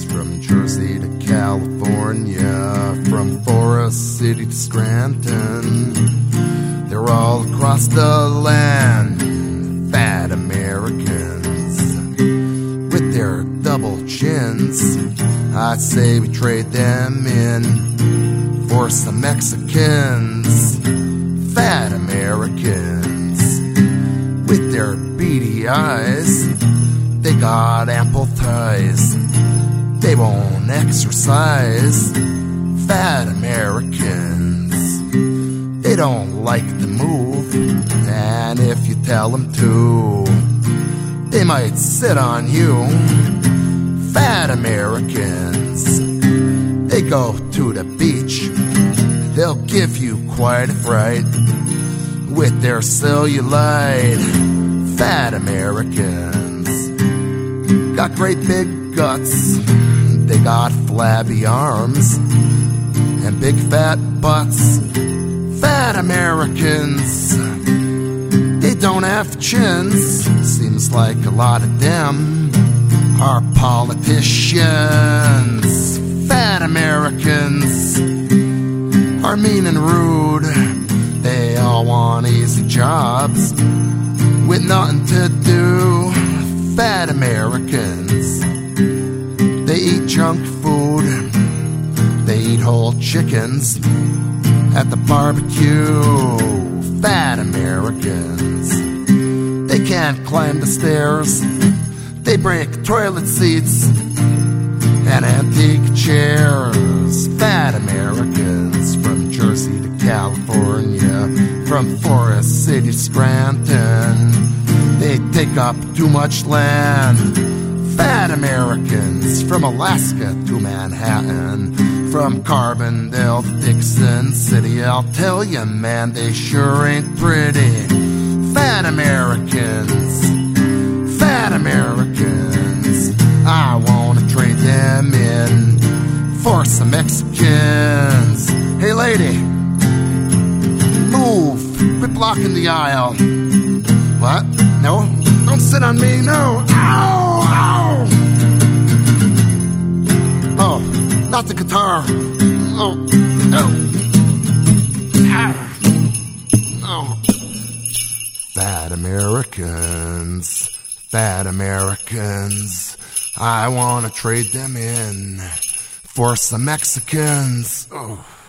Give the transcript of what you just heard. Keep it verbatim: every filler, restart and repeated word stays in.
Americans, from Jersey to California, from Forest City to Scranton. They're all across the land, fat Americans with their double chins. I'd say we trade them in for some Mexicans, fat Americans with their beady eyes. They got ample ties, they won't exercise, fat Americans. They don't like to move, and if you tell them to, they might sit on you, fat Americans. They go to the beach, they'll give you quite a fright with their cellulite, fat Americans. Got great big guts, they got flabby arms and big fat butts, fat Americans. They don't have chins, seems like a lot of them are politicians, fat Americans. Are mean and rude, they all want easy jobs with nothing to do, fat Americans. They eat junk food, they eat whole chickens at the barbecue, fat Americans. They can't climb the stairs, they break toilet seats and antique chairs, fat Americans. From Jersey to California, from Forest City to Scranton, they take up too much land, fat Americans. From Alaska to Manhattan, from Carbondale to Dixon City, I'll tell you, man, they sure ain't pretty, fat Americans, fat Americans. I wanna trade them in for some Mexicans. Hey lady, move, quit blocking the aisle. What? No, don't sit on me, no. Ow, ow. Oh, not the guitar. Oh, no. Ah. Oh. Fat Americans, fat Americans. I want to trade them in for some Mexicans. Oh.